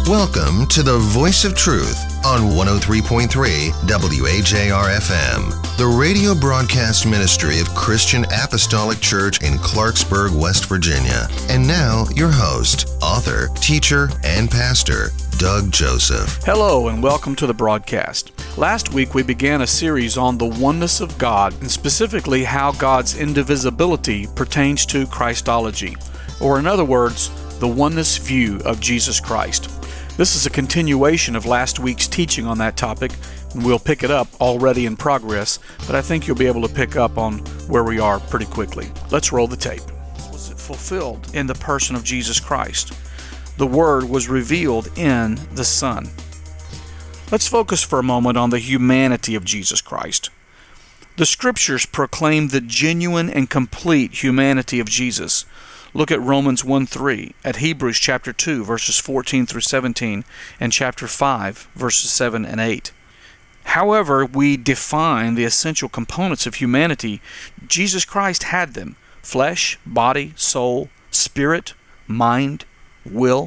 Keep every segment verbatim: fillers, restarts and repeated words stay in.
Welcome to the Voice of Truth on one oh three point three W A J R F M, the radio broadcast ministry of Christian Apostolic Church in Clarksburg, West Virginia. And now, your host, author, teacher, and pastor, Doug Joseph. Hello and welcome to the broadcast. Last week we began a series on the oneness of God and specifically how God's indivisibility pertains to Christology, or in other words, the oneness view of Jesus Christ. This is a continuation of last week's teaching on that topic, and we'll pick it up already in progress, but I think you'll be able to pick up on where we are pretty quickly. Let's roll the tape. Was it fulfilled in the person of Jesus Christ? The Word was revealed in the Son. Let's focus for a moment on the humanity of Jesus Christ. The Scriptures proclaim the genuine and complete humanity of Jesus. Look at Romans one three, at Hebrews chapter two, verses fourteen through seventeen, and chapter five, verses seven and eight. However we define the essential components of humanity, Jesus Christ had them: flesh, body, soul, spirit, mind, will.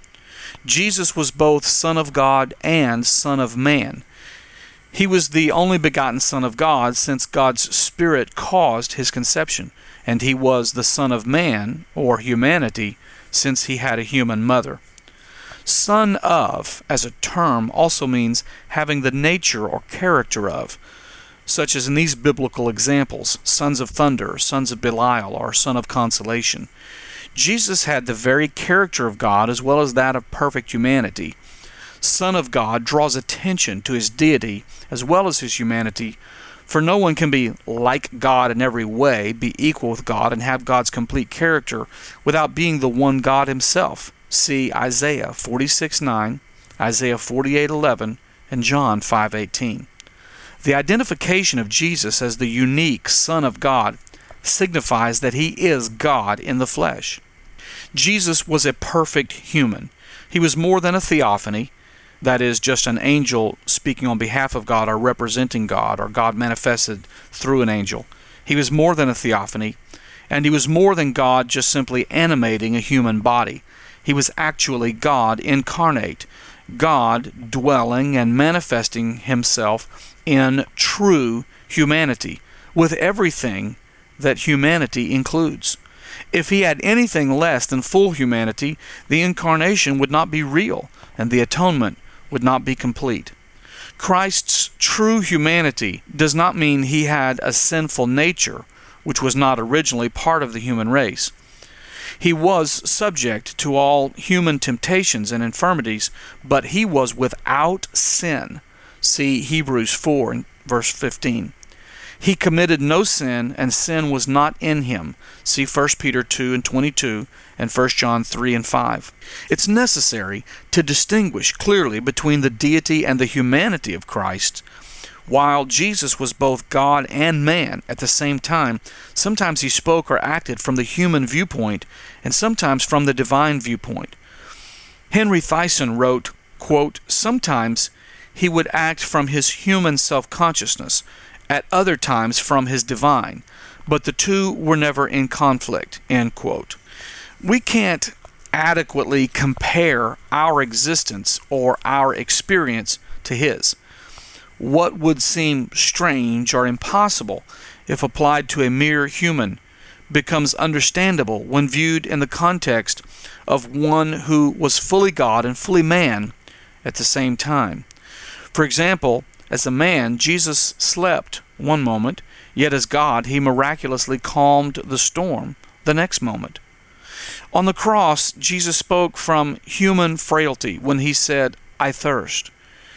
Jesus was both Son of God and Son of Man. He was the only begotten Son of God, since God's Spirit caused his conception, and he was the Son of Man, or humanity, since he had a human mother. Son of, as a term, also means having the nature or character of, such as in these biblical examples, sons of thunder, sons of Belial, or son of consolation. Jesus had the very character of God as well as that of perfect humanity. Son of God draws attention to his deity as well as his humanity, for no one can be like God in every way, be equal with God, and have God's complete character without being the one God himself. See Isaiah forty-six nine, Isaiah forty-eight eleven, and John five eighteen. The identification of Jesus as the unique Son of God signifies that he is God in the flesh. Jesus was a perfect human. He was more than a theophany, that is, just an angel speaking on behalf of God or representing God, or God manifested through an angel. He was more than a theophany, and he was more than God just simply animating a human body. He was actually God incarnate, God dwelling and manifesting himself in true humanity, with everything that humanity includes. If he had anything less than full humanity, the incarnation would not be real, and the atonement would not be complete. Christ's true humanity does not mean he had a sinful nature, which was not originally part of the human race. He was subject to all human temptations and infirmities, but he was without sin. See Hebrews four and verse fifteen. He committed no sin, and sin was not in him. See First Peter two and twenty-two and First John three and five. It's necessary to distinguish clearly between the deity and the humanity of Christ. While Jesus was both God and man at the same time, sometimes he spoke or acted from the human viewpoint, and sometimes from the divine viewpoint. Henry Thyssen wrote, quote, "Sometimes he would act from his human self-consciousness, at other times from his divine, but the two were never in conflict," end quote. We can't adequately compare our existence or our experience to his. What would seem strange or impossible if applied to a mere human becomes understandable when viewed in the context of one who was fully God and fully man at the same time. For example, as a man, Jesus slept one moment, yet as God, he miraculously calmed the storm the next moment. On the cross, Jesus spoke from human frailty when he said, "I thirst."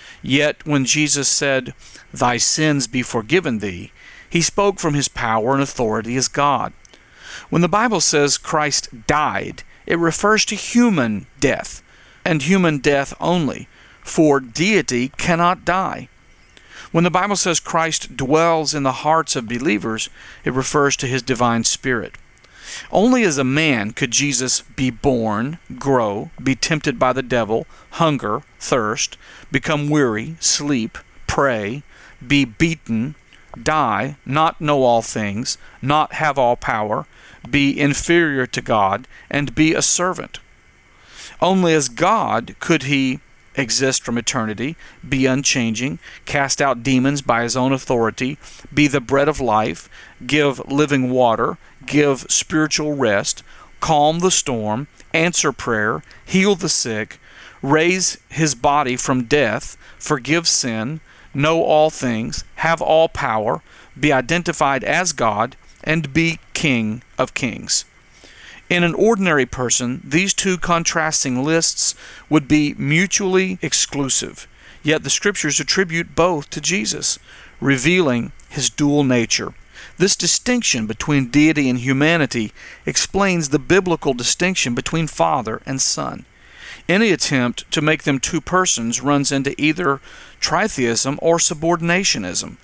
Yet when Jesus said, "Thy sins be forgiven thee," he spoke from his power and authority as God. When the Bible says Christ died, it refers to human death, and human death only, for deity cannot die. When the Bible says Christ dwells in the hearts of believers, it refers to his divine Spirit. Only as a man could Jesus be born, grow, be tempted by the devil, hunger, thirst, become weary, sleep, pray, be beaten, die, not know all things, not have all power, be inferior to God, and be a servant. Only as God could he exist from eternity, be unchanging, cast out demons by his own authority, be the bread of life, give living water, give spiritual rest, calm the storm, answer prayer, heal the sick, raise his body from death, forgive sin, know all things, have all power, be identified as God, and be King of Kings. In an ordinary person, these two contrasting lists would be mutually exclusive, yet the Scriptures attribute both to Jesus, revealing his dual nature. This distinction between deity and humanity explains the biblical distinction between Father and Son. Any attempt to make them two persons runs into either tritheism or subordinationism,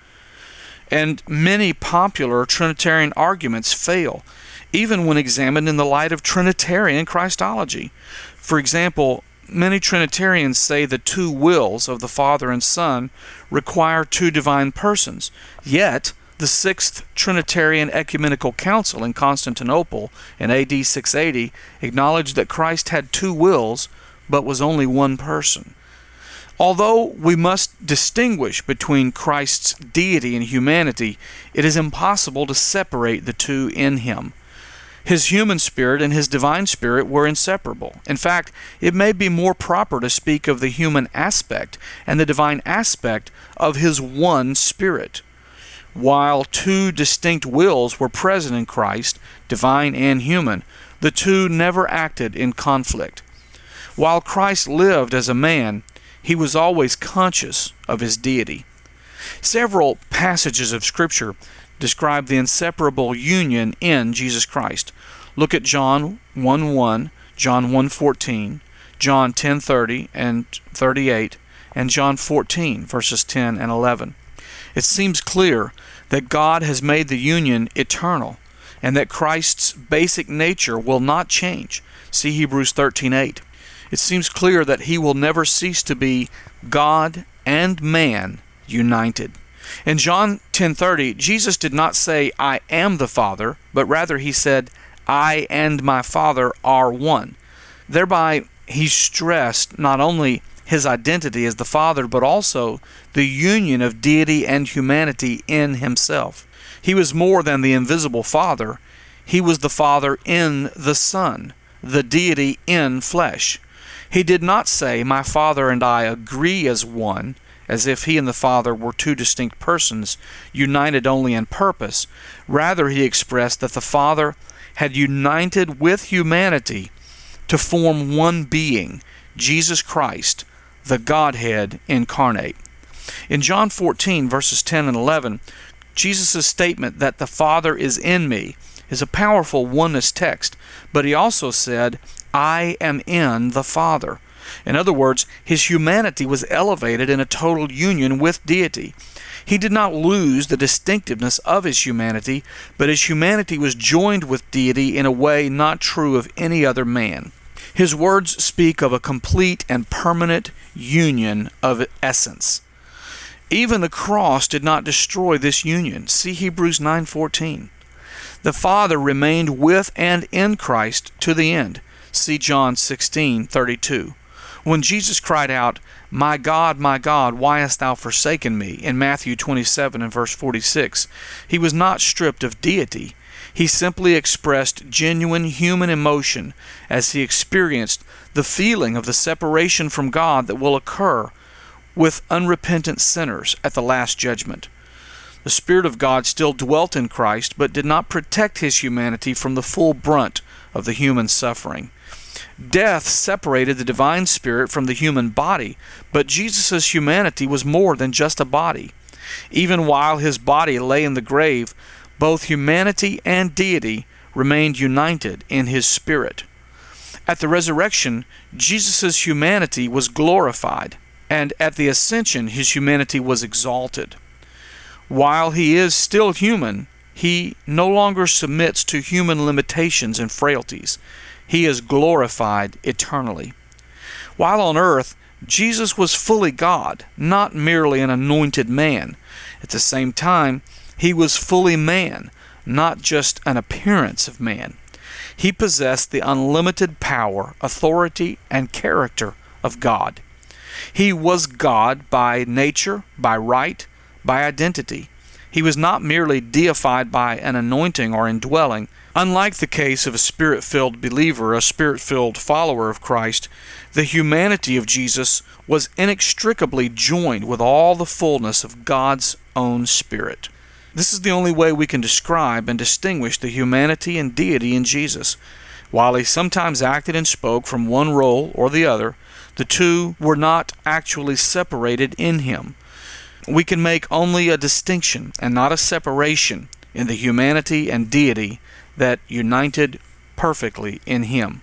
and many popular Trinitarian arguments fail, even when examined in the light of Trinitarian Christology. For example, many Trinitarians say the two wills of the Father and Son require two divine persons, yet the Sixth Trinitarian Ecumenical Council in Constantinople in A D six eighty acknowledged that Christ had two wills, but was only one person. Although we must distinguish between Christ's deity and humanity, it is impossible to separate the two in him. His human spirit and his divine spirit were inseparable. In fact, it may be more proper to speak of the human aspect and the divine aspect of his one spirit. While two distinct wills were present in Christ, divine and human, the two never acted in conflict. While Christ lived as a man, he was always conscious of his deity. Several passages of Scripture describe the inseparable union in Jesus Christ. Look at John one one, John one fourteen, John ten thirty and thirty-eight, and John fourteen, verses ten and eleven. It seems clear that God has made the union eternal, and that Christ's basic nature will not change. See Hebrews thirteen eight. It seems clear that he will never cease to be God and man united. In John ten thirty, Jesus did not say, "I am the Father," but rather he said, "I and my Father are one." Thereby, he stressed not only his identity as the Father, but also the union of deity and humanity in himself. He was more than the invisible Father. He was the Father in the Son, the deity in flesh. He did not say, "My Father and I agree as one," as if he and the Father were two distinct persons, united only in purpose. Rather, he expressed that the Father had united with humanity to form one being, Jesus Christ, the Godhead incarnate. In John fourteen, verses ten and eleven, Jesus' statement that the Father is in me is a powerful oneness text, but he also said, "I am in the Father." In other words, his humanity was elevated in a total union with deity. He did not lose the distinctiveness of his humanity, but his humanity was joined with deity in a way not true of any other man. His words speak of a complete and permanent union of essence. Even the cross did not destroy this union. See Hebrews nine fourteen. The Father remained with and in Christ to the end. See John sixteen thirty-two. When Jesus cried out, "My God, my God, why hast thou forsaken me?" in Matthew twenty-seven and verse forty-six, he was not stripped of deity. He simply expressed genuine human emotion as he experienced the feeling of the separation from God that will occur with unrepentant sinners at the last judgment. The Spirit of God still dwelt in Christ, but did not protect his humanity from the full brunt of the human suffering. Death separated the divine spirit from the human body, but Jesus' humanity was more than just a body. Even while his body lay in the grave, both humanity and deity remained united in his spirit. At the resurrection, Jesus' humanity was glorified, and at the ascension, his humanity was exalted. While he is still human, he no longer submits to human limitations and frailties. He is glorified eternally. While on earth, Jesus was fully God, not merely an anointed man. At the same time, he was fully man, not just an appearance of man. He possessed the unlimited power, authority, and character of God. He was God by nature, by right, by identity. He was not merely deified by an anointing or indwelling. Unlike the case of a Spirit-filled believer, a Spirit-filled follower of Christ, the humanity of Jesus was inextricably joined with all the fullness of God's own Spirit. This is the only way we can describe and distinguish the humanity and deity in Jesus. While he sometimes acted and spoke from one role or the other, the two were not actually separated in him. We can make only a distinction and not a separation in the humanity and deity that united perfectly in him.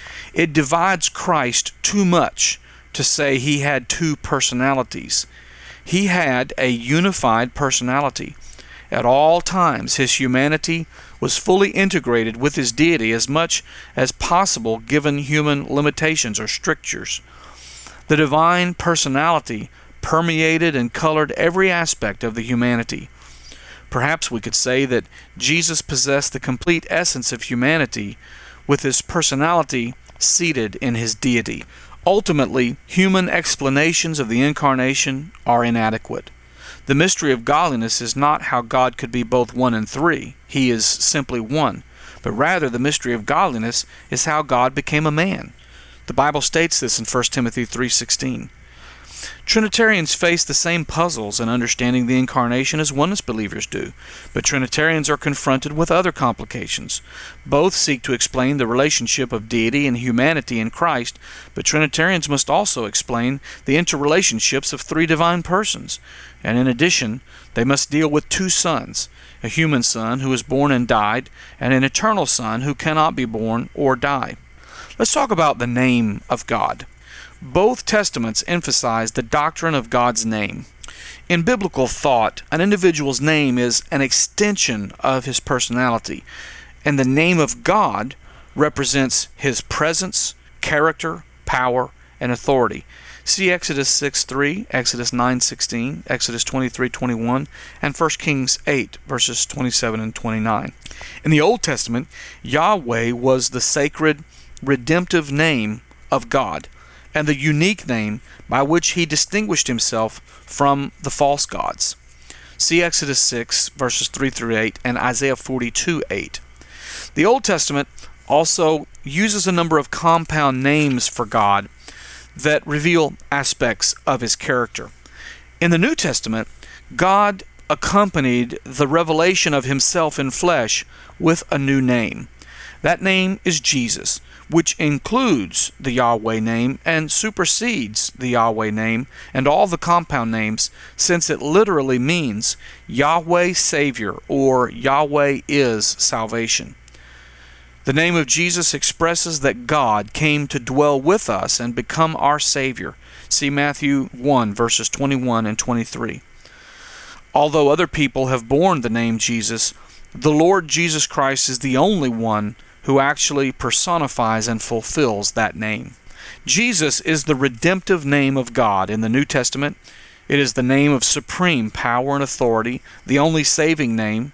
It divides Christ too much to say he had two personalities. He had a unified personality. At all times, his humanity was fully integrated with his deity as much as possible given human limitations or strictures. The divine personality permeated and colored every aspect of the humanity. Perhaps we could say that Jesus possessed the complete essence of humanity with his personality seated in his deity. Ultimately, human explanations of the incarnation are inadequate. The mystery of godliness is not how God could be both one and three. He is simply one. But rather, the mystery of godliness is how God became a man. The Bible states this in First Timothy three sixteen. Trinitarians face the same puzzles in understanding the incarnation as oneness believers do, but Trinitarians are confronted with other complications. Both seek to explain the relationship of deity and humanity in Christ, but Trinitarians must also explain the interrelationships of three divine persons. And in addition, they must deal with two sons, a human son who was born and died, and an eternal son who cannot be born or die. Let's talk about the name of God. Both testaments emphasize the doctrine of God's name. In biblical thought, an individual's name is an extension of his personality, and the name of God represents his presence, character, power, and authority. See Exodus six three, Exodus nine sixteen, Exodus twenty-three twenty-one, and First Kings eight, verses twenty-seven and twenty-nine. In the Old Testament, Yahweh was the sacred, redemptive name of God, and the unique name by which he distinguished himself from the false gods. See Exodus six, verses three through eight, and Isaiah forty-two eight. The Old Testament also uses a number of compound names for God that reveal aspects of his character. In the New Testament, God accompanied the revelation of himself in flesh with a new name. That name is Jesus, which includes the Yahweh name and supersedes the Yahweh name and all the compound names, since it literally means Yahweh Savior or Yahweh is salvation. The name of Jesus expresses that God came to dwell with us and become our Savior. See Matthew one, verses twenty-one and twenty-three. Although other people have borne the name Jesus, the Lord Jesus Christ is the only one who actually personifies and fulfills that name. Jesus is the redemptive name of God in the New Testament. It is the name of supreme power and authority, the only saving name.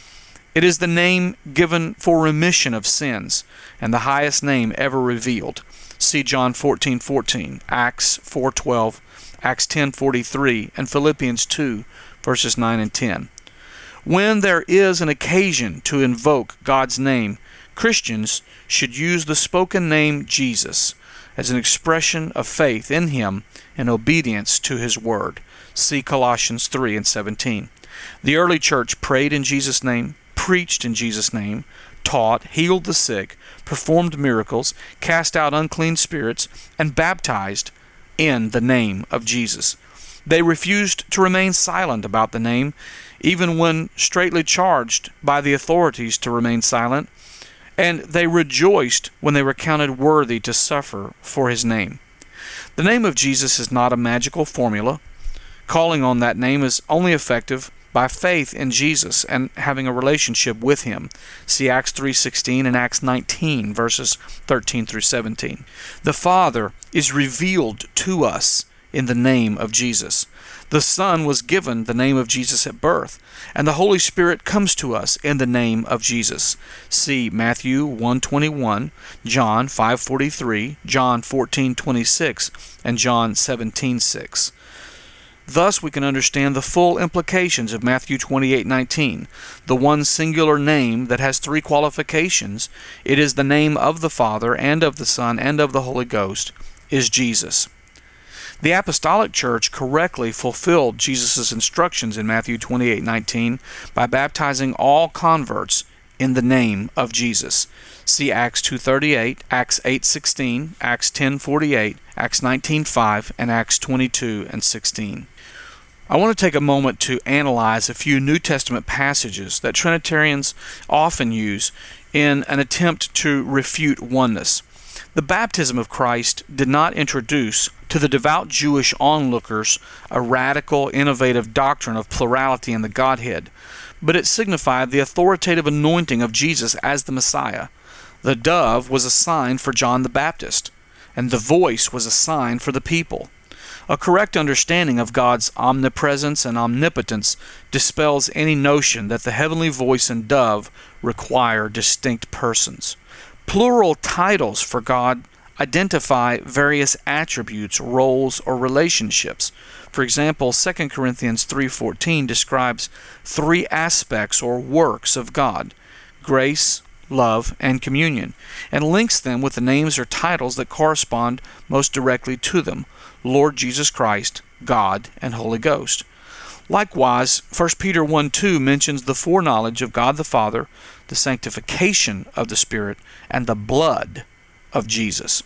It is the name given for remission of sins, and the highest name ever revealed. See John fourteen fourteen, Acts four twelve, Acts ten forty-three, and Philippians two, verses nine and ten. When there is an occasion to invoke God's name, Christians should use the spoken name Jesus as an expression of faith in him and obedience to his word. See Colossians three and seventeen. The early church prayed in Jesus' name, preached in Jesus' name, taught, healed the sick, performed miracles, cast out unclean spirits, and baptized in the name of Jesus. They refused to remain silent about the name, even when straitly charged by the authorities to remain silent, and they rejoiced when they were counted worthy to suffer for his name. The name of Jesus is not a magical formula. Calling on that name is only effective by faith in Jesus and having a relationship with him. See Acts three sixteen and Acts nineteen, verses thirteen through seventeen. The Father is revealed to us in the name of Jesus. The Son was given the name of Jesus at birth, and the Holy Spirit comes to us in the name of Jesus. See Matthew one twenty-one, John five forty-three, John fourteen twenty-six, and John seventeen six. Thus we can understand the full implications of Matthew twenty-eight nineteen, the one singular name that has three qualifications. It is the name of the Father, and of the Son, and of the Holy Ghost, is Jesus. The Apostolic Church correctly fulfilled Jesus' instructions in Matthew twenty-eight nineteen by baptizing all converts in the name of Jesus. See Acts two thirty-eight, Acts eight sixteen, Acts ten forty-eight, Acts nineteen five, and Acts twenty-two and sixteen. I want to take a moment to analyze a few New Testament passages that Trinitarians often use in an attempt to refute oneness. The baptism of Christ did not introduce to the devout Jewish onlookers a radical, innovative doctrine of plurality in the Godhead, but it signified the authoritative anointing of Jesus as the Messiah. The dove was a sign for John the Baptist, and the voice was a sign for the people. A correct understanding of God's omnipresence and omnipotence dispels any notion that the heavenly voice and dove require distinct persons. Plural titles for God identify various attributes, roles, or relationships. For example, Second Corinthians three fourteen describes three aspects or works of God: grace, love, and communion, and links them with the names or titles that correspond most directly to them: Lord Jesus Christ, God, and Holy Ghost. Likewise, First Peter one two mentions the foreknowledge of God the Father, the sanctification of the Spirit, and the blood of Jesus.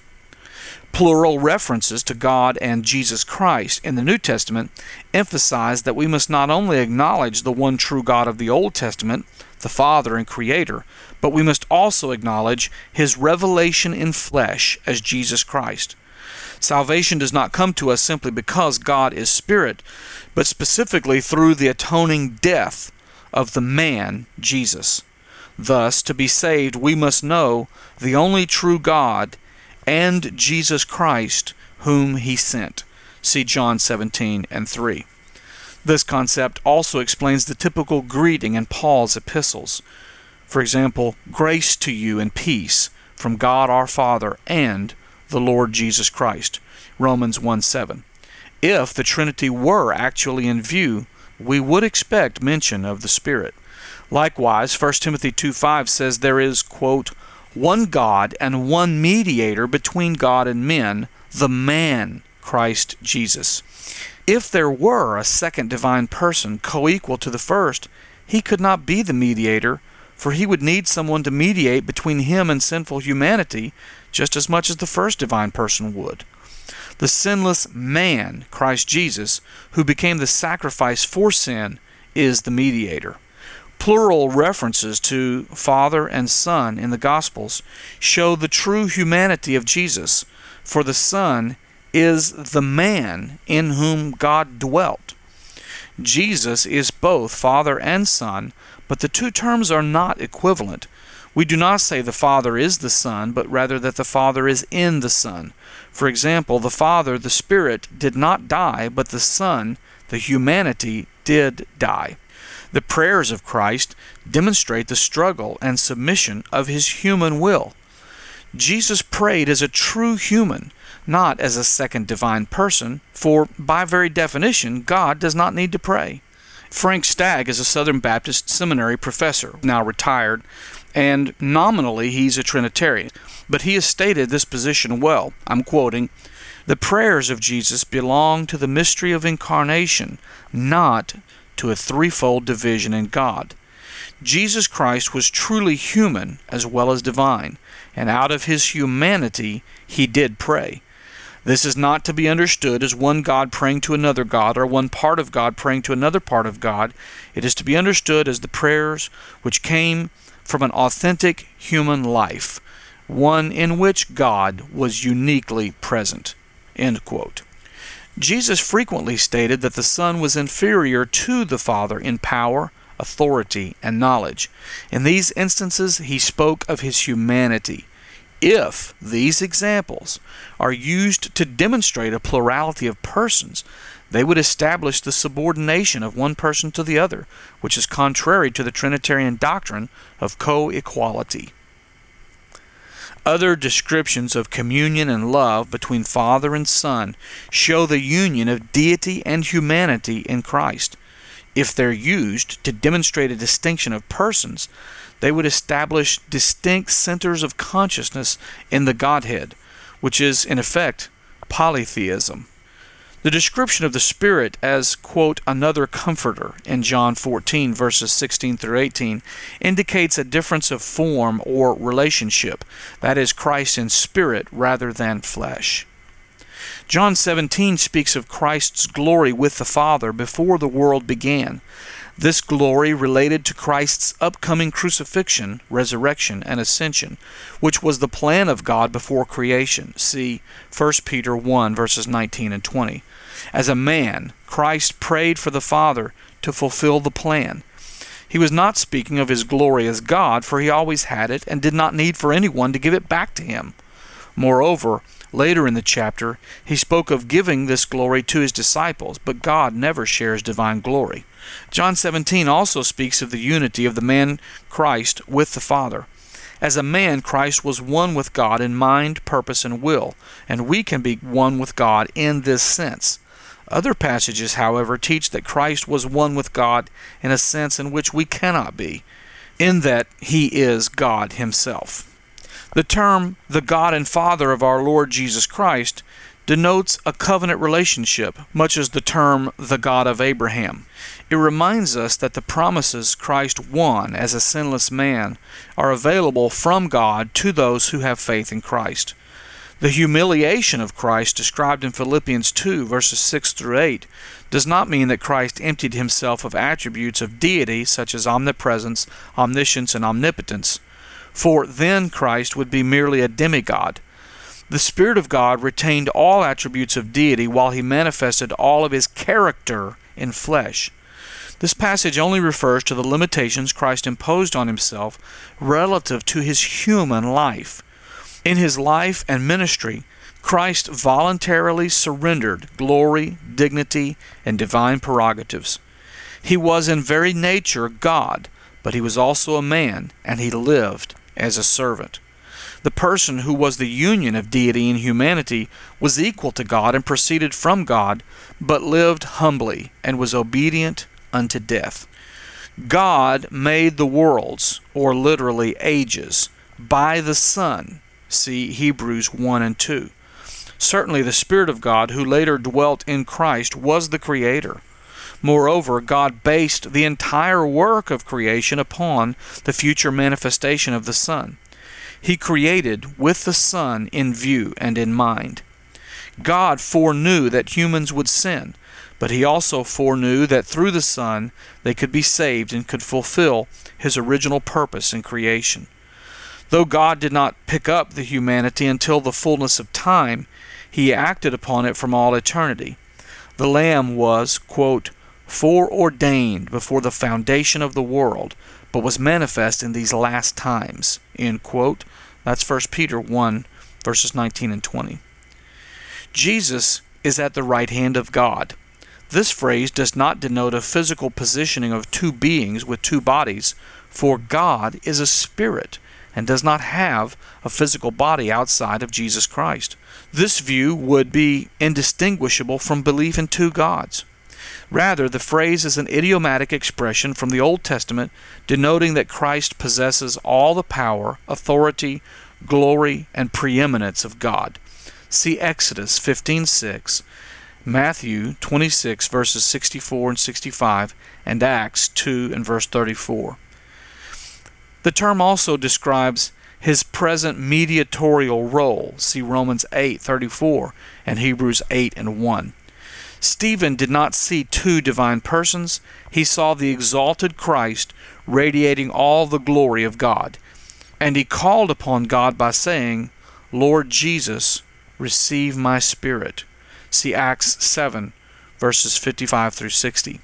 Plural references to God and Jesus Christ in the New Testament emphasize that we must not only acknowledge the one true God of the Old Testament, the Father and Creator, but we must also acknowledge His revelation in flesh as Jesus Christ. Salvation does not come to us simply because God is Spirit, but specifically through the atoning death of the man, Jesus. Thus, to be saved, we must know the only true God and Jesus Christ, whom He sent. See John seventeen and three. This concept also explains the typical greeting in Paul's epistles. For example, grace to you and peace from God our Father and the Lord Jesus Christ. Romans one seven. If the Trinity were actually in view, we would expect mention of the Spirit. Likewise, First Timothy two five says there is, quote, one God and one mediator between God and men, the man Christ Jesus. If there were a second divine person co-equal to the first, He could not be the mediator, for He would need someone to mediate between Him and sinful humanity just as much as the first divine person would. The sinless man, Christ Jesus, who became the sacrifice for sin, is the mediator. Plural references to Father and Son in the Gospels show the true humanity of Jesus, for the Son is the man in whom God dwelt. Jesus is both Father and Son, but the two terms are not equivalent. We do not say the Father is the Son, but rather that the Father is in the Son. For example, the Father, the Spirit, did not die, but the Son, the humanity, did die. The prayers of Christ demonstrate the struggle and submission of His human will. Jesus prayed as a true human, not as a second divine person, for by very definition, God does not need to pray. Frank Stagg is a Southern Baptist Seminary professor, now retired, and nominally he's a Trinitarian, but he has stated this position well. I'm quoting, "The prayers of Jesus belong to the mystery of incarnation, not to a threefold division in God. Jesus Christ was truly human as well as divine, and out of His humanity He did pray. This is not to be understood as one God praying to another God, or one part of God praying to another part of God. It is to be understood as the prayers which came from an authentic human life, one in which God was uniquely present." End quote. Jesus frequently stated that the Son was inferior to the Father in power, authority, and knowledge. In these instances, He spoke of His humanity. If these examples are used to demonstrate a plurality of persons, they would establish the subordination of one person to the other, which is contrary to the Trinitarian doctrine of co-equality. Other descriptions of communion and love between Father and Son show the union of deity and humanity in Christ. If they're used to demonstrate a distinction of persons, they would establish distinct centers of consciousness in the Godhead, which is, in effect, polytheism. The description of the Spirit as, quote, another comforter in John fourteen, verses sixteen through eighteen, indicates a difference of form or relationship, that is, Christ in spirit rather than flesh. John seventeen speaks of Christ's glory with the Father before the world began. This glory related to Christ's upcoming crucifixion, resurrection, and ascension, which was the plan of God before creation. See First Peter one, verses nineteen and twenty. As a man, Christ prayed for the Father to fulfill the plan. He was not speaking of his glory as God, for he always had it and did not need for anyone to give it back to him. Moreover, later in the chapter, he spoke of giving this glory to his disciples, but God never shares divine glory. John seventeen also speaks of the unity of the man Christ with the Father. As a man, Christ was one with God in mind, purpose, and will, and we can be one with God in this sense. Other passages, however, teach that Christ was one with God in a sense in which we cannot be, in that he is God himself. The term, the God and Father of our Lord Jesus Christ, denotes a covenant relationship, much as the term, the God of Abraham. It reminds us that the promises Christ won as a sinless man are available from God to those who have faith in Christ. The humiliation of Christ described in Philippians two, verses six through eight, does not mean that Christ emptied himself of attributes of deity such as omnipresence, omniscience, and omnipotence, for then Christ would be merely a demigod. The Spirit of God retained all attributes of deity while he manifested all of his character in flesh. This passage only refers to the limitations Christ imposed on himself relative to his human life. In his life and ministry, Christ voluntarily surrendered glory, dignity, and divine prerogatives. He was in very nature God, but he was also a man, and he lived as a servant. The person who was the union of deity and humanity was equal to God and proceeded from God, but lived humbly and was obedient unto death. God made the worlds, or literally ages, by the Son. See Hebrews one and two. Certainly the Spirit of God, who later dwelt in Christ, was the Creator. Moreover, God based the entire work of creation upon the future manifestation of the Son. He created with the Son in view and in mind. God foreknew that humans would sin, but he also foreknew that through the Son they could be saved and could fulfill his original purpose in creation. Though God did not pick up the humanity until the fullness of time, he acted upon it from all eternity. The Lamb was, quote, foreordained before the foundation of the world, but was manifest in these last times, end quote. That's First Peter one, verses nineteen and twenty. Jesus is at the right hand of God. This phrase does not denote a physical positioning of two beings with two bodies, for God is a spirit and does not have a physical body outside of Jesus Christ. This view would be indistinguishable from belief in two gods. Rather, the phrase is an idiomatic expression from the Old Testament denoting that Christ possesses all the power, authority, glory, and preeminence of God. See Exodus fifteen six, Matthew twenty-six, verses sixty-four and sixty-five, and Acts two and verse thirty-four. The term also describes his present mediatorial role. See Romans eight thirty-four and Hebrews eight and one. Stephen did not see two divine persons. He saw the exalted Christ radiating all the glory of God. And he called upon God by saying, Lord Jesus, receive my spirit. See Acts seven, verses fifty-five through sixty.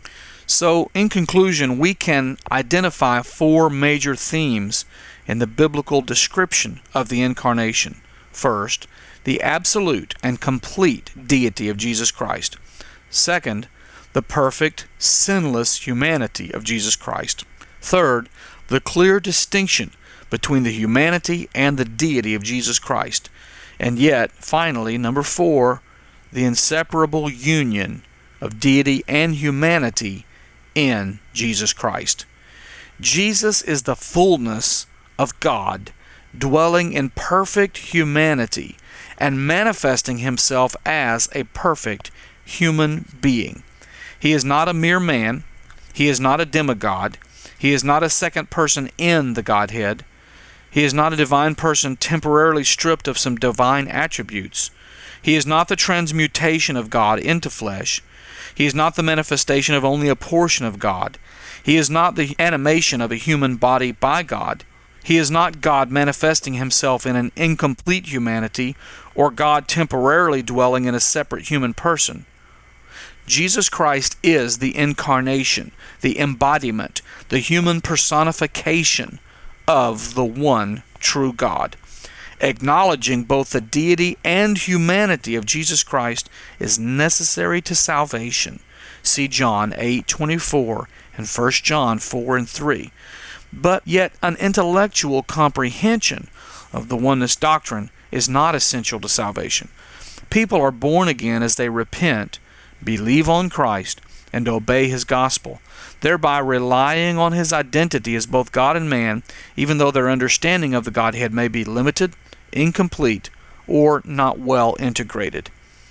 So, in conclusion, we can identify four major themes in the biblical description of the incarnation. First, the absolute and complete deity of Jesus Christ. Second, the perfect, sinless humanity of Jesus Christ. Third, the clear distinction between the humanity and the deity of Jesus Christ. And yet, finally, number four, the inseparable union of deity and humanity in Jesus Christ. Jesus is the fullness of God, dwelling in perfect humanity and manifesting himself as a perfect human being. He is not a mere man. He is not a demigod. He is not a second person in the Godhead. He is not a divine person temporarily stripped of some divine attributes. He is not the transmutation of God into flesh. He is not the manifestation of only a portion of God. He is not the animation of a human body by God. He is not God manifesting himself in an incomplete humanity, or God temporarily dwelling in a separate human person. Jesus Christ is the incarnation, the embodiment, the human personification of the one true God. Acknowledging both the deity and humanity of Jesus Christ is necessary to salvation. See John eight twenty-four and First John four and three. But yet an intellectual comprehension of the oneness doctrine is not essential to salvation. People are born again as they repent, believe on Christ, and obey His gospel, thereby relying on His identity as both God and man, even though their understanding of the Godhead may be limited, incomplete, or not well integrated.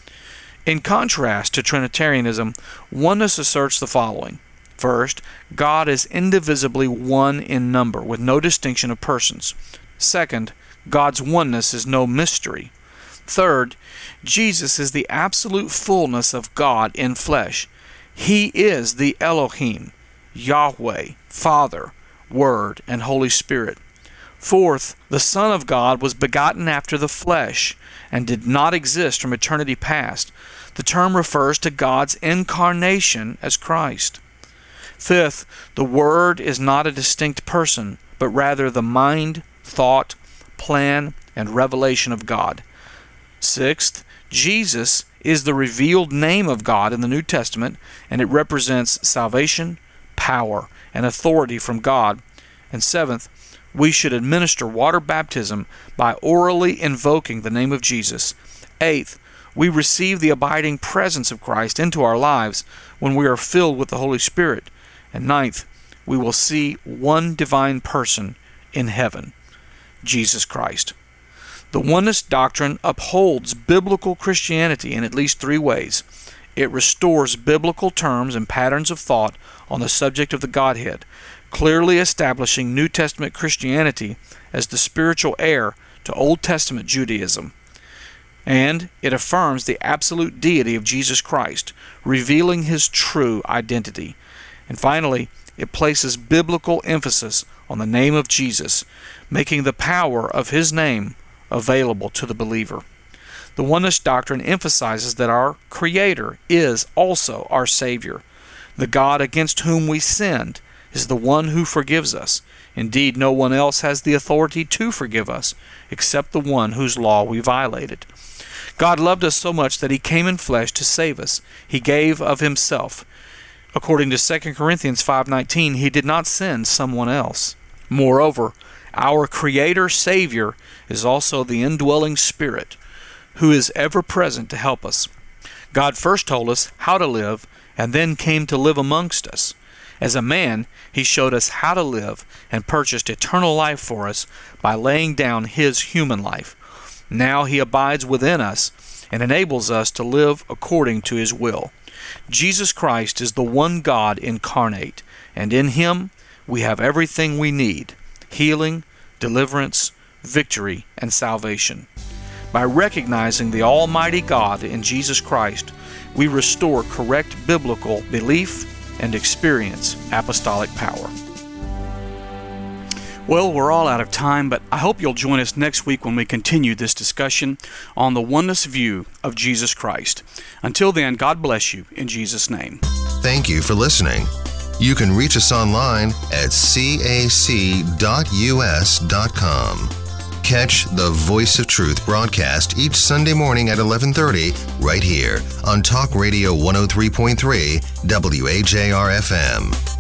In contrast to Trinitarianism, oneness asserts the following. First, God is indivisibly one in number, with no distinction of persons. Second, God's oneness is no mystery. Third, Jesus is the absolute fullness of God in flesh. He is the Elohim, Yahweh, Father, Word, and Holy Spirit. Fourth, the Son of God was begotten after the flesh and did not exist from eternity past. The term refers to God's incarnation as Christ. Fifth, the Word is not a distinct person, but rather the mind, thought, plan, and revelation of God. Sixth, Jesus is the revealed name of God in the New Testament, and it represents salvation, power, and authority from God. And seventh, we should administer water baptism by orally invoking the name of Jesus. Eighth, we receive the abiding presence of Christ into our lives when we are filled with the Holy Spirit. And ninth, we will see one divine person in heaven, Jesus Christ. The oneness doctrine upholds biblical Christianity in at least three ways. It restores biblical terms and patterns of thought on the subject of the Godhead, clearly establishing New Testament Christianity as the spiritual heir to Old Testament Judaism. And it affirms the absolute deity of Jesus Christ, revealing His true identity. And finally, it places biblical emphasis on the name of Jesus, making the power of His name available to the believer. The oneness doctrine emphasizes that our Creator is also our Savior. The God against whom we sinned is the one who forgives us. Indeed, no one else has the authority to forgive us except the one whose law we violated. God loved us so much that He came in flesh to save us. He gave of Himself. According to Second Corinthians five nineteen, He did not send someone else. Moreover, our Creator Savior is also the indwelling Spirit, who is ever present to help us. God first told us how to live, and then came to live amongst us. As a man, He showed us how to live and purchased eternal life for us by laying down His human life. Now He abides within us and enables us to live according to His will. Jesus Christ is the one God incarnate, and in Him we have everything we need: healing, deliverance, victory, and salvation. By recognizing the Almighty God in Jesus Christ, we restore correct biblical belief and experience apostolic power. Well, we're all out of time, but I hope you'll join us next week when we continue this discussion on the oneness view of Jesus Christ. Until then, God bless you in Jesus' name. Thank you for listening. You can reach us online at c a c dot u s dot com. Catch the Voice of Truth broadcast each Sunday morning at eleven thirty right here on Talk Radio one oh three point three W A J R F M.